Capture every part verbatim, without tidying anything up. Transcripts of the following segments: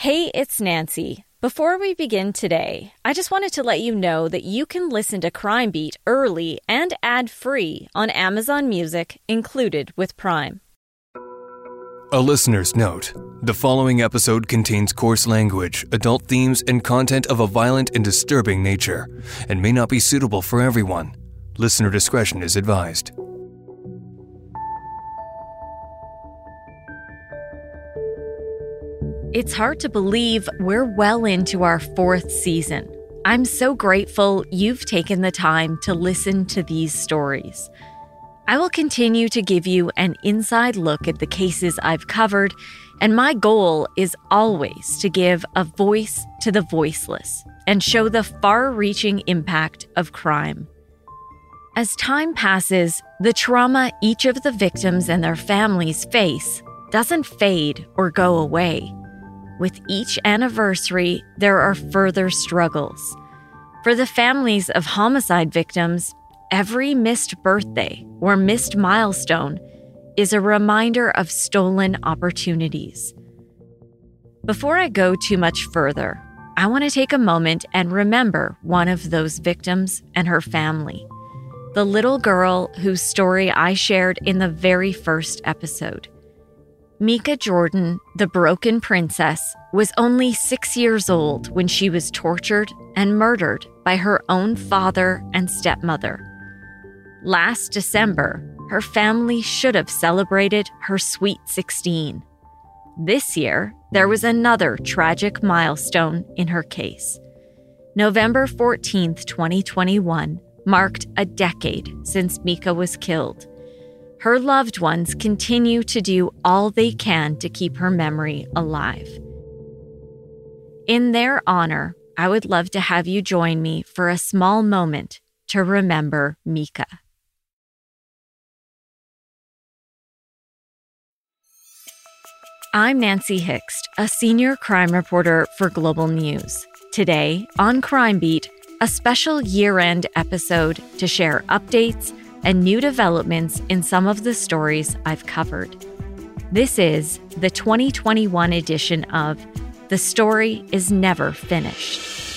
Hey, it's Nancy. Before we begin today, I just wanted to let you know that you can listen to Crime Beat early and ad-free on Amazon Music, included with Prime. A listener's note. The following episode contains coarse language, adult themes, and content of a violent and disturbing nature, and may not be suitable for everyone. Listener discretion is advised. It's hard to believe we're well into our fourth season. I'm so grateful you've taken the time to listen to these stories. I will continue to give you an inside look at the cases I've covered, and my goal is always to give a voice to the voiceless and show the far-reaching impact of crime. As time passes, the trauma each of the victims and their families face doesn't fade or go away. With each anniversary, there are further struggles. For the families of homicide victims, every missed birthday or missed milestone is a reminder of stolen opportunities. Before I go too much further, I want to take a moment and remember one of those victims and her family, the little girl whose story I shared in the very first episode. Mika Jordan, the broken princess, was only six years old when she was tortured and murdered by her own father and stepmother. Last December, her family should have celebrated her sweet sixteen. This year, there was another tragic milestone in her case. November fourteenth, twenty twenty-one, marked a decade since Mika was killed. Her loved ones continue to do all they can to keep her memory alive. In their honor, I would love to have you join me for a small moment to remember Mika. I'm Nancy Hixt, a senior crime reporter for Global News. Today, on Crime Beat, a special year-end episode to share updates and new developments in some of the stories I've covered. This is the twenty twenty-one edition of The Story Is Never Finished.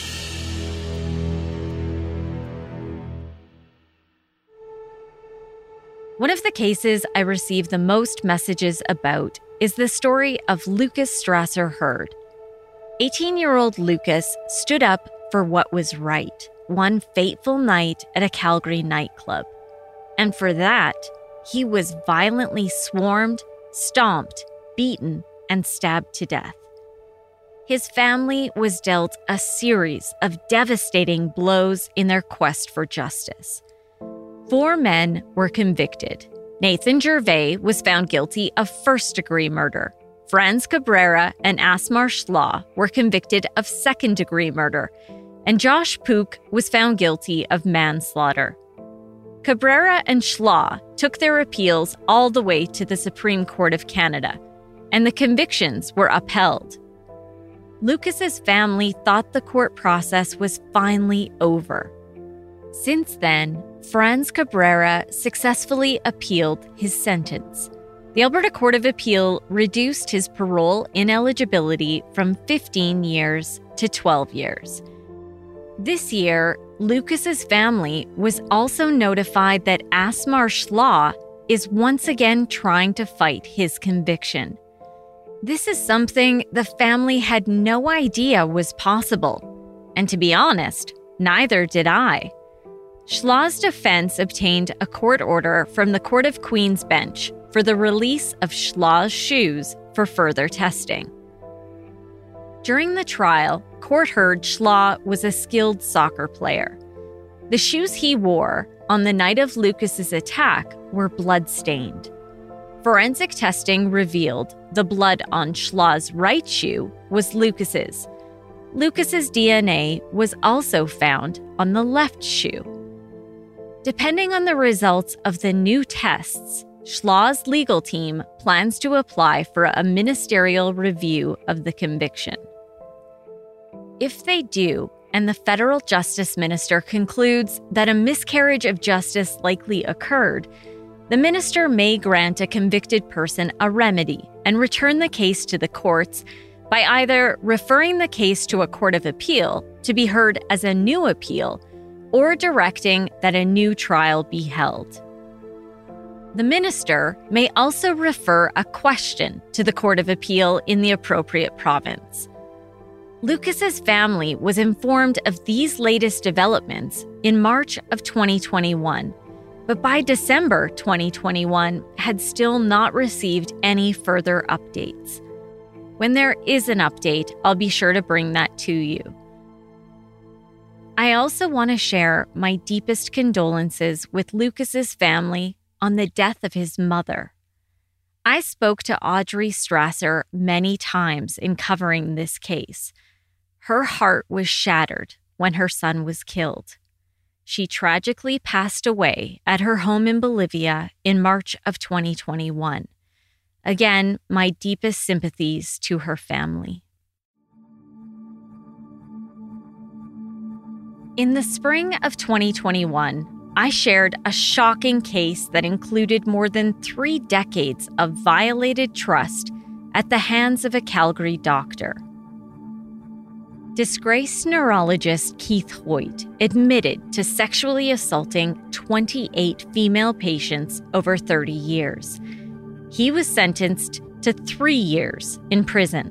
One of the cases I receive the most messages about is the story of Lucas Strasser Hurd. eighteen-year-old Lucas stood up for what was right one fateful night at a Calgary nightclub. And for that, he was violently swarmed, stomped, beaten, and stabbed to death. His family was dealt a series of devastating blows in their quest for justice. Four men were convicted. Nathan Gervais was found guilty of first-degree murder. Franz Cabrera and Asmar Schlaw were convicted of second-degree murder. And Josh Pook was found guilty of manslaughter. Cabrera and Schlaw took their appeals all the way to the Supreme Court of Canada, and the convictions were upheld. Lucas's family thought the court process was finally over. Since then, Franz Cabrera successfully appealed his sentence. The Alberta Court of Appeal reduced his parole ineligibility from fifteen years to twelve years. This year, Lucas's family was also notified that Asmar Schlaw is once again trying to fight his conviction. This is something the family had no idea was possible. And to be honest, neither did I. Schlaw's defense obtained a court order from the Court of Queen's bench for the release of Schlaw's shoes for further testing. During the trial, court heard Schlaw was a skilled soccer player. The shoes he wore on the night of Lucas's attack were blood-stained. Forensic testing revealed the blood on Schlaw's right shoe was Lucas's. Lucas's D N A was also found on the left shoe. Depending on the results of the new tests, Schlaw's legal team plans to apply for a ministerial review of the conviction. If they do, and the federal justice minister concludes that a miscarriage of justice likely occurred, the minister may grant a convicted person a remedy and return the case to the courts, by either referring the case to a court of appeal to be heard as a new appeal or directing that a new trial be held. The minister may also refer a question to the Court of Appeal in the appropriate province. Lucas's family was informed of these latest developments in March of twenty twenty-one, but by December twenty twenty-one had still not received any further updates. When there is an update, I'll be sure to bring that to you. I also want to share my deepest condolences with Lucas's family on the death of his mother. I spoke to Audrey Strasser many times in covering this case. Her heart was shattered when her son was killed. She tragically passed away at her home in Bolivia in March of twenty twenty-one. Again, my deepest sympathies to her family. In the spring of twenty twenty-one, I shared a shocking case that included more than three decades of violated trust at the hands of a Calgary doctor. Disgraced neurologist Keith Hoyt admitted to sexually assaulting twenty-eight female patients over thirty years. He was sentenced to three years in prison.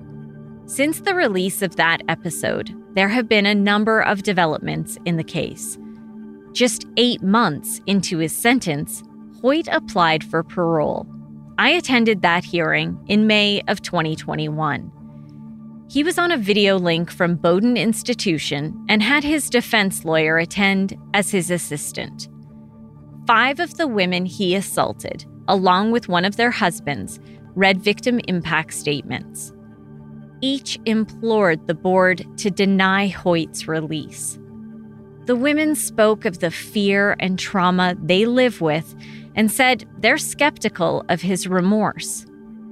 Since the release of that episode, there have been a number of developments in the case. Just eight months into his sentence, Hoyt applied for parole. I attended that hearing in May of twenty twenty-one. He was on a video link from Bowdoin Institution and had his defense lawyer attend as his assistant. Five of the women he assaulted, along with one of their husbands, read victim impact statements. Each implored the board to deny Hoyt's release. The women spoke of the fear and trauma they live with and said they're skeptical of his remorse.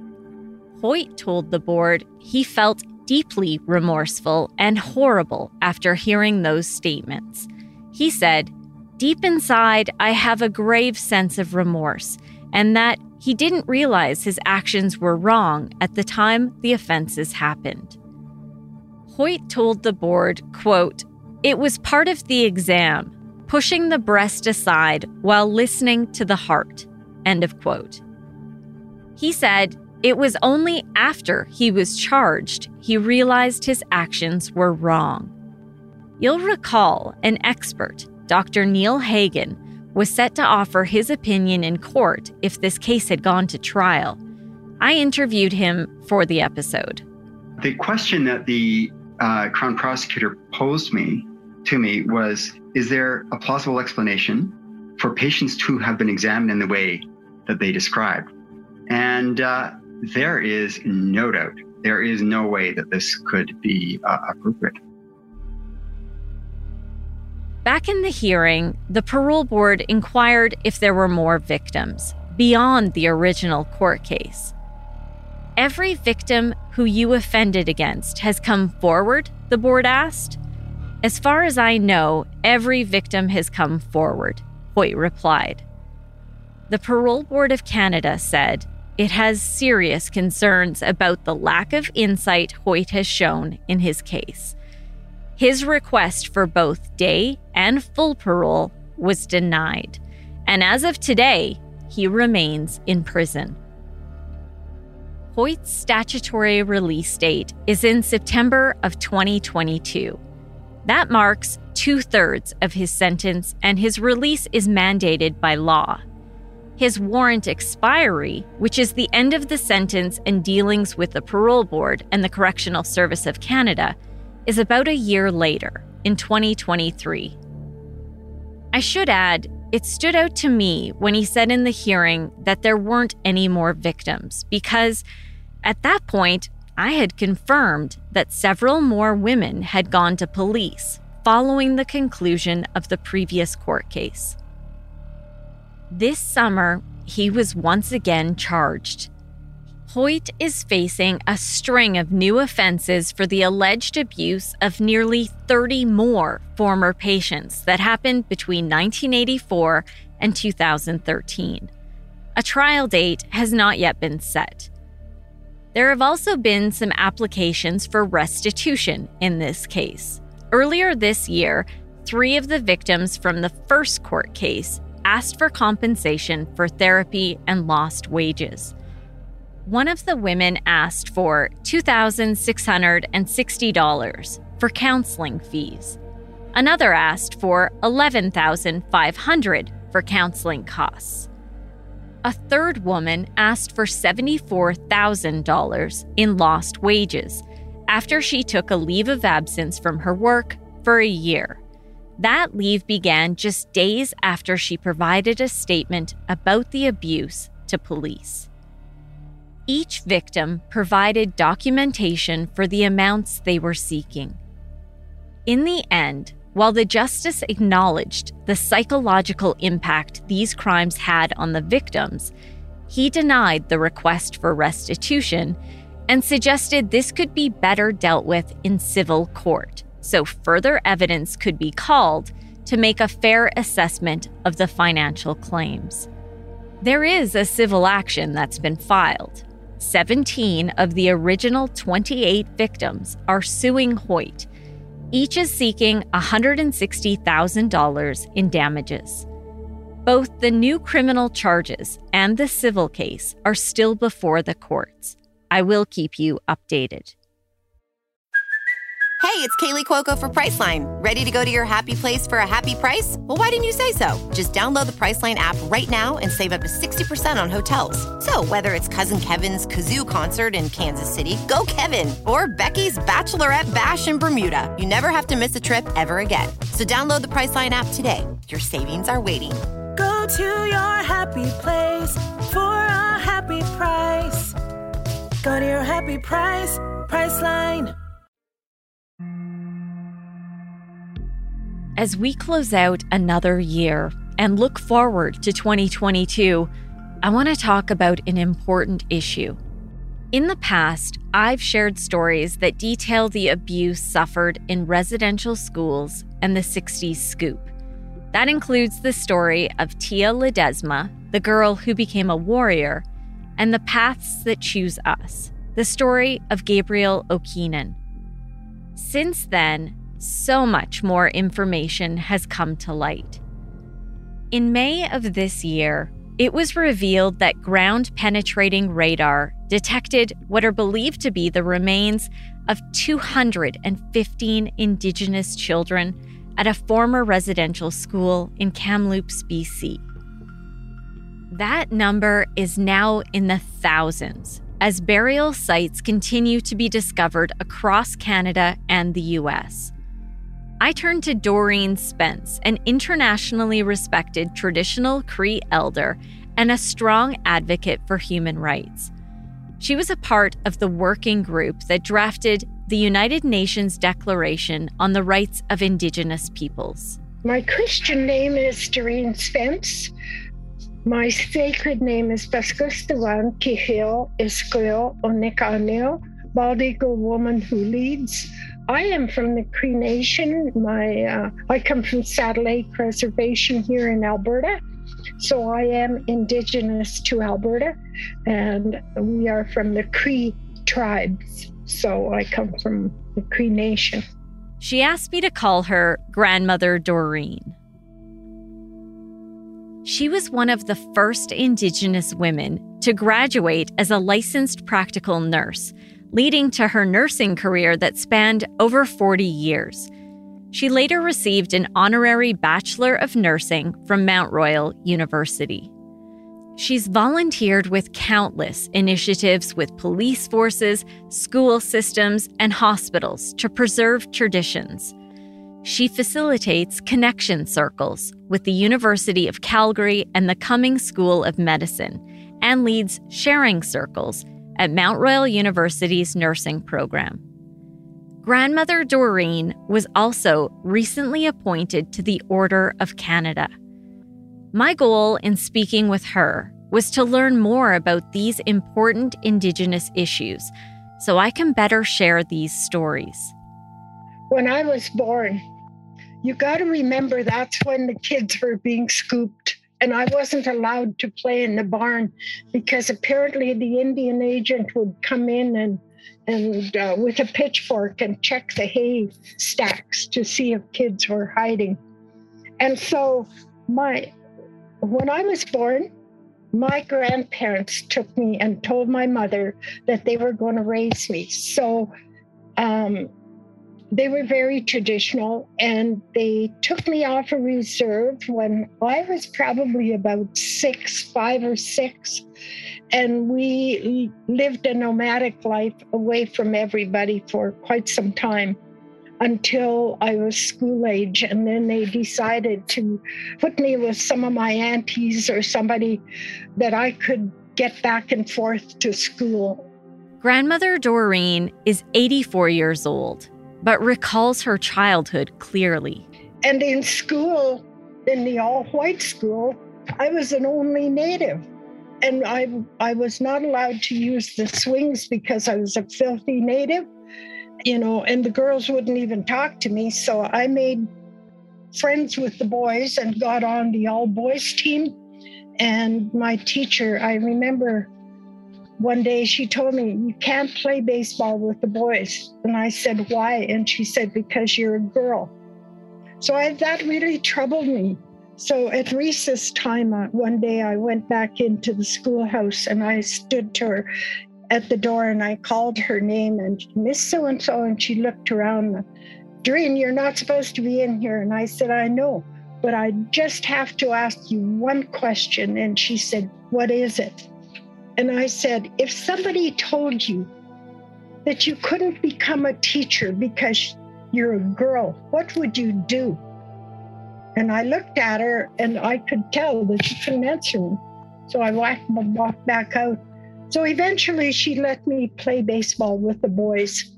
Hoyt told the board he felt deeply remorseful and horrible after hearing those statements. He said, "Deep inside, I have a grave sense of remorse, and that he didn't realize his actions were wrong at the time the offenses happened." Hoyt told the board, quote, "It was part of the exam, pushing the breast aside while listening to the heart," end of quote. He said it was only after he was charged he realized his actions were wrong. You'll recall an expert, Doctor Neil Hagen, was set to offer his opinion in court if this case had gone to trial. I interviewed him for the episode. The question that the uh, Crown prosecutor posed me to me was, is there a plausible explanation for patients who have been examined in the way that they described? And uh, there is no doubt, there is no way that this could be uh, appropriate. Back in the hearing, the parole board inquired if there were more victims beyond the original court case. "Every victim who you offended against has come forward?" the board asked. "As far as I know, every victim has come forward," Hoyt replied. The Parole Board of Canada said it has serious concerns about the lack of insight Hoyt has shown in his case. His request for both day and full parole was denied, and as of today, he remains in prison. Hoyt's statutory release date is in September of twenty twenty-two. That marks two-thirds of his sentence, and his release is mandated by law. His warrant expiry, which is the end of the sentence and dealings with the Parole Board and the Correctional Service of Canada, is about a year later, in twenty twenty-three. I should add, it stood out to me when he said in the hearing that there weren't any more victims, because at that point, I had confirmed that several more women had gone to police following the conclusion of the previous court case. This summer, he was once again charged. Hoyt is facing a string of new offenses for the alleged abuse of nearly thirty more former patients that happened between nineteen eighty-four and two thousand thirteen. A trial date has not yet been set. There have also been some applications for restitution in this case. Earlier this year, three of the victims from the first court case asked for compensation for therapy and lost wages. One of the women asked for two thousand six hundred sixty dollars for counseling fees. Another asked for eleven thousand five hundred dollars for counseling costs. A third woman asked for seventy-four thousand dollars in lost wages after she took a leave of absence from her work for a year. That leave began just days after she provided a statement about the abuse to police. Each victim provided documentation for the amounts they were seeking. In the end, while the justice acknowledged the psychological impact these crimes had on the victims, he denied the request for restitution and suggested this could be better dealt with in civil court, so further evidence could be called to make a fair assessment of the financial claims. There is a civil action that's been filed. seventeen of the original twenty-eight victims are suing Hoyt. Each is seeking one hundred sixty thousand dollars in damages. Both the new criminal charges and the civil case are still before the courts. I will keep you updated. Hey, it's Kaylee Cuoco for Priceline. Ready to go to your happy place for a happy price? Well, why didn't you say so? Just download the Priceline app right now and save up to sixty percent on hotels. So whether it's Cousin Kevin's Kazoo Concert in Kansas City, go Kevin, or Becky's Bachelorette Bash in Bermuda, you never have to miss a trip ever again. So download the Priceline app today. Your savings are waiting. Go to your happy place for a happy price. Go to your happy price, Priceline. As we close out another year and look forward to twenty twenty-two, I want to talk about an important issue. In the past, I've shared stories that detail the abuse suffered in residential schools and the sixties scoop. That includes the story of Tia Ledesma, the girl who became a warrior, and the paths that choose us, the story of Gabriel O'Keenan. Since then, so much more information has come to light. In May of this year, it was revealed that ground-penetrating radar detected what are believed to be the remains of two hundred fifteen Indigenous children at a former residential school in Kamloops, B C. That number is now in the thousands, as burial sites continue to be discovered across Canada and the U S. I turned to Doreen Spence, an internationally respected traditional Cree elder and a strong advocate for human rights. She was a part of the working group that drafted the United Nations Declaration on the Rights of Indigenous Peoples. My Christian name is Doreen Spence. My sacred name is Beskustawan Kihil Iskil Onekanil, bald eagle woman who leads. I am from the Cree Nation. My uh, I come from Saddle Lake Reservation here in Alberta. So I am Indigenous to Alberta, and we are from the Cree tribes. So I come from the Cree Nation. She asked me to call her Grandmother Doreen. She was one of the first Indigenous women to graduate as a licensed practical nurse, leading to her nursing career that spanned over forty years. She later received an honorary Bachelor of Nursing from Mount Royal University. She's volunteered with countless initiatives with police forces, school systems, and hospitals to preserve traditions. She facilitates connection circles with the University of Calgary and the Cummings School of Medicine, and leads sharing circles at Mount Royal University's nursing program. Grandmother Doreen was also recently appointed to the Order of Canada. My goal in speaking with her was to learn more about these important Indigenous issues so I can better share these stories. When I was born, you got to remember that's when the kids were being scooped And I wasn't allowed to play in the barn because apparently the Indian agent would come in and and uh, with a pitchfork and check the hay stacks to see if kids were hiding. And so my when I was born, my grandparents took me and told my mother that they were going to raise me. So um, they were very traditional, and they took me off a reserve when I was probably about six, five or six. And we lived a nomadic life away from everybody for quite some time until I was school age. And then they decided to put me with some of my aunties or somebody that I could get back and forth to school. Grandmother Doreen is eighty-four years old, but recalls her childhood clearly. And in school, in the all-white school, I was an only native. And I I was not allowed to use the swings because I was a filthy native, you know, and the girls wouldn't even talk to me. So I made friends with the boys and got on the all-boys team. And my teacher, I remember one day she told me, you can't play baseball with the boys. And I said, why? And she said, because you're a girl. So I, that really troubled me. So at recess time, uh, one day I went back into the schoolhouse and I stood to her at the door and I called her name and Miss So-and-so, and she looked around. Doreen, you're not supposed to be in here. And I said, I know, but I just have to ask you one question. And she said, what is it? And I said, if somebody told you that you couldn't become a teacher because you're a girl, what would you do? And I looked at her and I could tell that she couldn't answer me. So I walked, walked back out. So eventually she let me play baseball with the boys.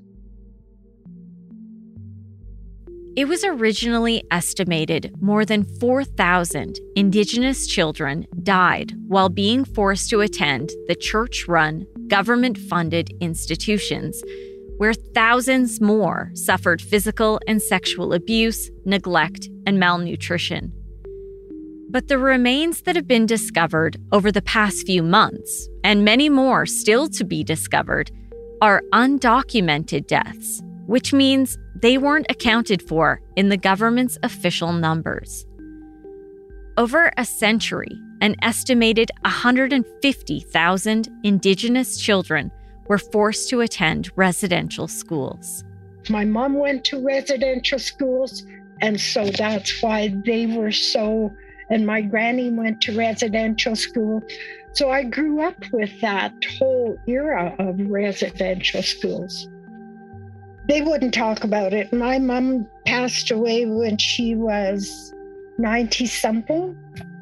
It was originally estimated more than four thousand Indigenous children died while being forced to attend the church-run, government-funded institutions, where thousands more suffered physical and sexual abuse, neglect, and malnutrition. But the remains that have been discovered over the past few months, and many more still to be discovered, are undocumented deaths, which means they weren't accounted for in the government's official numbers. Over a century, an estimated one hundred fifty thousand Indigenous children were forced to attend residential schools. My mom went to residential schools, and so that's why they were so, and my granny went to residential school. So I grew up with that whole era of residential schools. They wouldn't talk about it. My mom passed away when she was ninety-something.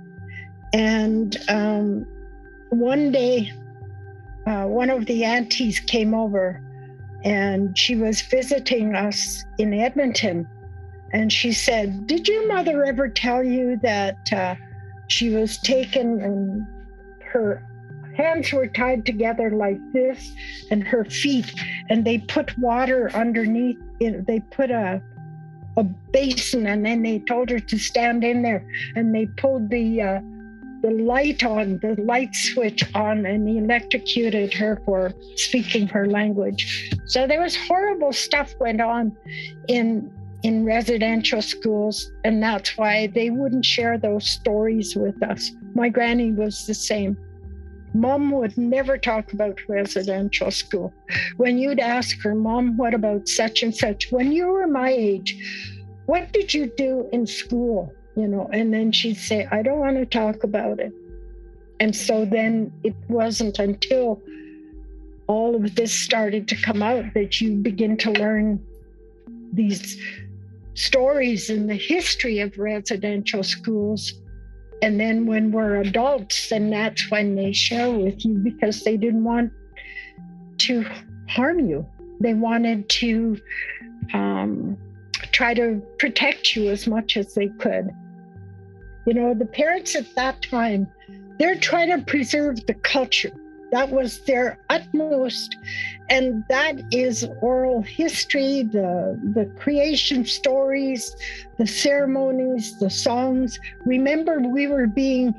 And um, one day, uh, one of the aunties came over and she was visiting us in Edmonton. And she said, did your mother ever tell you that uh, she was taken and her hands were tied together like this and her feet, and they put water underneath it. They put a a basin and then they told her to stand in there, and they pulled the uh, the light on, the light switch on, and electrocuted her for speaking her language. So there was horrible stuff went on in in residential schools, and that's why they wouldn't share those stories with us. My granny was the same. Mom would never talk about residential school. When you'd ask her, Mom, what about such and such? When you were my age, what did you do in school? You know, and then she'd say, I don't want to talk about it. And so then it wasn't until all of this started to come out that you begin to learn these stories in the history of residential schools. And then when we're adults, then that's when they share with you, because they didn't want to harm you. They wanted to um, try to protect you as much as they could. You know, the parents at that time, they're trying to preserve the culture. That was their utmost. And that is oral history, the, the creation stories, the ceremonies, the songs. Remember, we were being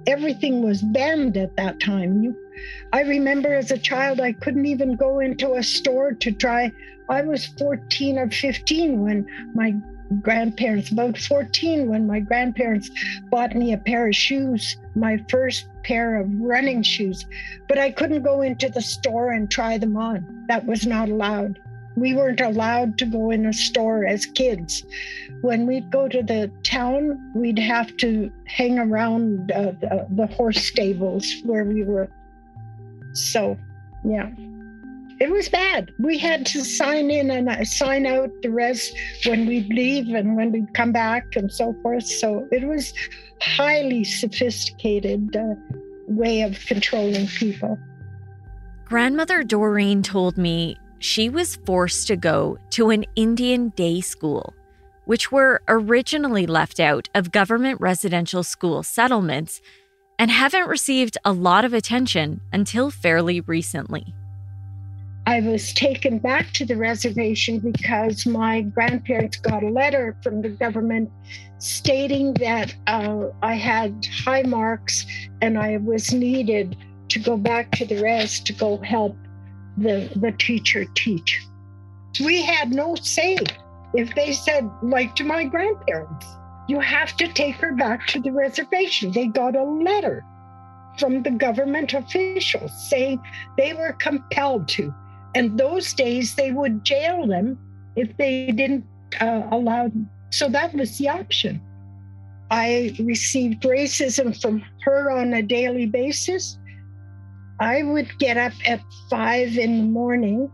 everything was banned at that time. You, I remember as a child, I couldn't even go into a store to try. I was fourteen or fifteen when my grandparents, about fourteen, when my grandparents bought me a pair of shoes, my first pair of running shoes. But I couldn't go into the store and try them on. That was not allowed. We weren't allowed to go in a store as kids. When we'd go to the town, we'd have to hang around uh, the, the horse stables where we were. So, yeah, it was bad. We had to sign in and sign out the rest when we'd leave and when we'd come back and so forth. So it was highly sophisticated uh, way of controlling people. Grandmother Doreen told me she was forced to go to an Indian day school, which were originally left out of government residential school settlements and haven't received a lot of attention until fairly recently. I was taken back to the reservation because my grandparents got a letter from the government stating that uh, I had high marks and I was needed to go back to the res to go help the, the teacher teach. We had no say. If they said, like to my grandparents, you have to take her back to the reservation. They got a letter from the government officials saying they were compelled to. And those days they would jail them if they didn't uh, allow them. So that was the option. I received racism from her on a daily basis. I would get up at five in the morning,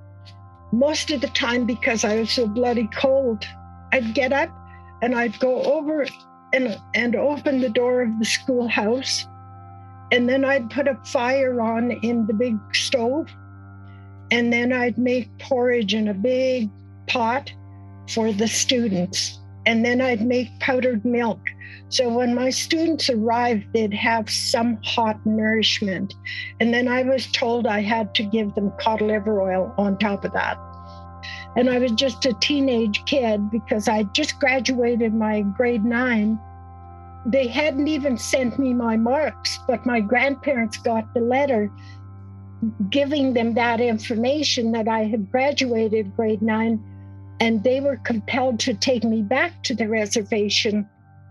most of the time because I was so bloody cold. I'd get up and I'd go over and, and open the door of the schoolhouse. And then I'd put a fire on in the big stove. And then I'd make porridge in a big pot for the students. And then I'd make powdered milk. So when my students arrived, they'd have some hot nourishment. And then I was told I had to give them cod liver oil on top of that. And I was just a teenage kid because I just graduated my grade nine. They hadn't even sent me my marks, but my grandparents got the letter giving them that information that I had graduated grade nine, and they were compelled to take me back to the reservation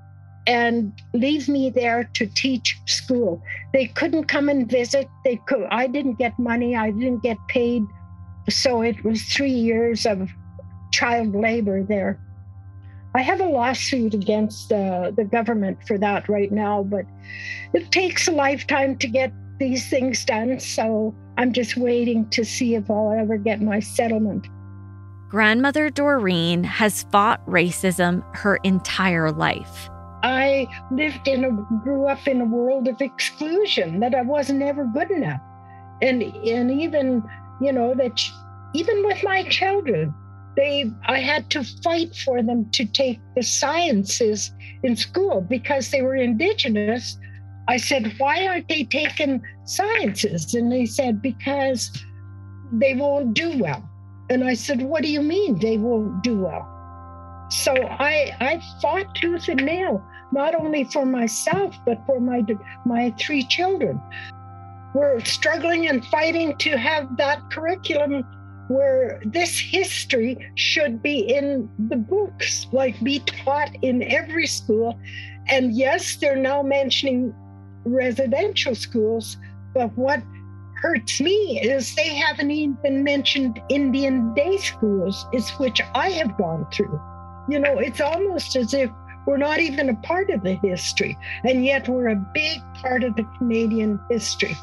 and leave me there to teach school. They couldn't come and visit. They could. I didn't get money. I didn't get paid. So it was three years of child labor there. I have a lawsuit against uh, the government for that right now, but it takes a lifetime to get these things done. So I'm just waiting to see if I'll ever get my settlement. Grandmother Doreen has fought racism her entire life. I lived in a, grew up in a world of exclusion, that I wasn't ever good enough. And, and even, you know, that even with my children, they, I had to fight for them to take the sciences in school because they were Indigenous. I said, why aren't they taking sciences? And they said, because they won't do well. And I said, what do you mean they won't do well? So I, I fought tooth and nail, not only for myself, but for my, my three children. We're struggling and fighting to have that curriculum where this history should be in the books, like be taught in every school. And yes, they're now mentioning residential schools, but what hurts me is they haven't even mentioned Indian day schools, is which I have gone through. You know, it's almost as if we're not even a part of the history, and yet we're a big part of the Canadian history.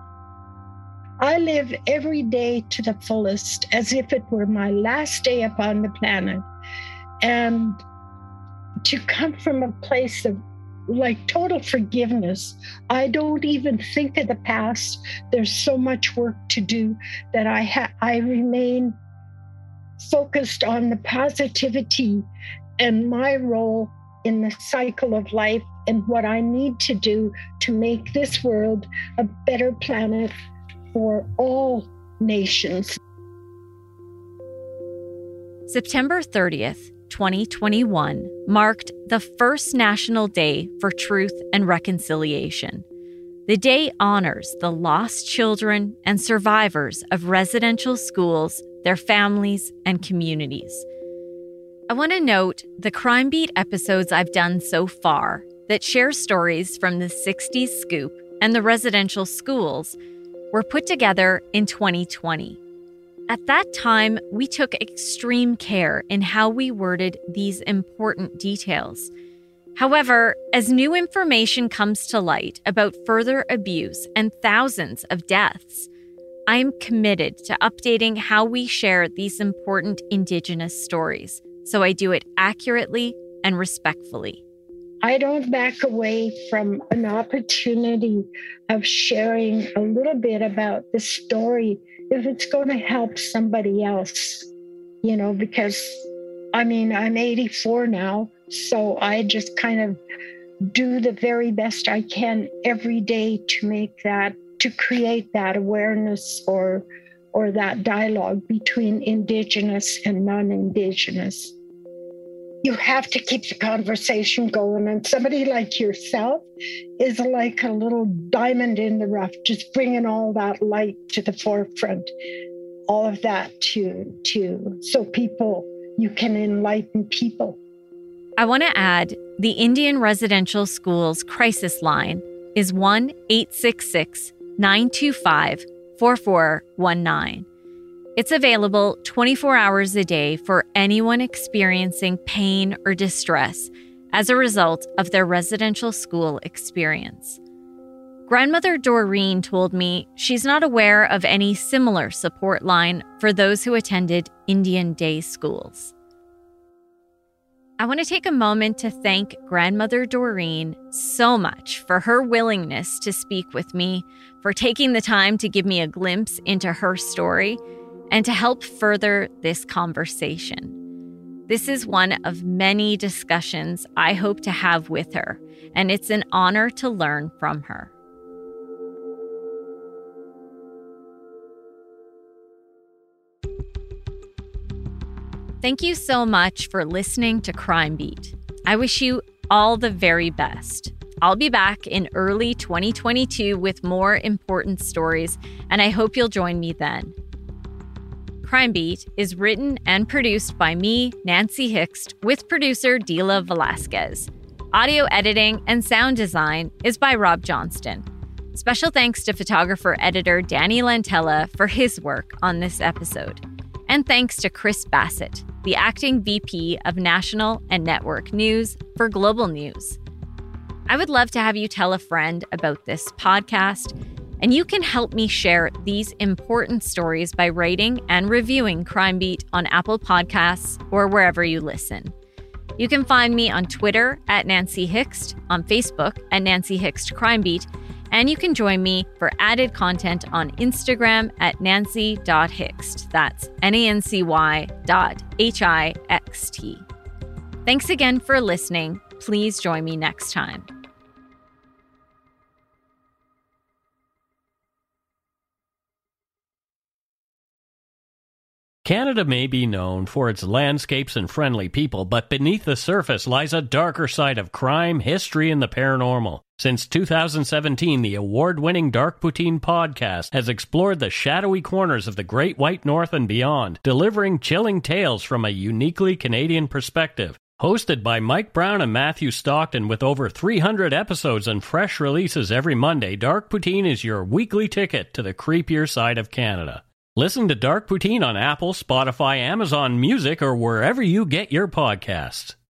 I live every day to the fullest as if it were my last day upon the planet. And to come from a place of like total forgiveness, I don't even think of the past. There's so much work to do that I ha- I remain focused on the positivity and my role in the cycle of life and what I need to do to make this world a better planet for all nations. September thirtieth, twenty twenty-one marked the first National Day for Truth and Reconciliation. The day honors the lost children and survivors of residential schools, their families, and communities. I want to note the Crime Beat episodes I've done so far that share stories from the sixties scoop and the residential schools were put together in twenty twenty. At that time, we took extreme care in how we worded these important details. However, as new information comes to light about further abuse and thousands of deaths, I am committed to updating how we share these important Indigenous stories, so I do it accurately and respectfully. I don't back away from an opportunity of sharing a little bit about the story if it's going to help somebody else, you know, because, I mean, I'm eighty-four now, so I just kind of do the very best I can every day to make that, to create that awareness or, or that dialogue between Indigenous and non-Indigenous. You have to keep the conversation going. And somebody like yourself is like a little diamond in the rough, just bringing all that light to the forefront, all of that to, to so people, you can enlighten people. I want to add the Indian Residential Schools crisis line is one eight six six, nine two five, four four one nine. It's available twenty-four hours a day for anyone experiencing pain or distress as a result of their residential school experience. Grandmother Doreen told me she's not aware of any similar support line for those who attended Indian day schools. I want to take a moment to thank Grandmother Doreen so much for her willingness to speak with me, for taking the time to give me a glimpse into her story, and to help further this conversation. This is one of many discussions I hope to have with her, and it's an honor to learn from her. Thank you so much for listening to Crime Beat. I wish you all the very best. I'll be back in early twenty twenty-two with more important stories, and I hope you'll join me then. Crime Beat is written and produced by me, Nancy Hixt, with producer Dila Velasquez. Audio editing and sound design is by Rob Johnston. Special thanks to photographer-editor Danny Lantella for his work on this episode. And thanks to Chris Bassett, the acting V P of National and Network News for Global News. I would love to have you tell a friend about this podcast, and you can help me share these important stories by rating and reviewing Crime Beat on Apple Podcasts or wherever you listen. You can find me on Twitter at Nancy Hixt, on Facebook at Nancy Hixt Crime Beat, and you can join me for added content on Instagram at nancy dot hixt. That's N A N C Y dot H I X T. Thanks again for listening. Please join me next time. Canada may be known for its landscapes and friendly people, but beneath the surface lies a darker side of crime, history, and the paranormal. Since two thousand seventeen, the award-winning Dark Poutine podcast has explored the shadowy corners of the Great White North and beyond, delivering chilling tales from a uniquely Canadian perspective. Hosted by Mike Brown and Matthew Stockton with over three hundred episodes and fresh releases every Monday, Dark Poutine is your weekly ticket to the creepier side of Canada. Listen to Dark Poutine on Apple, Spotify, Amazon Music, or wherever you get your podcasts.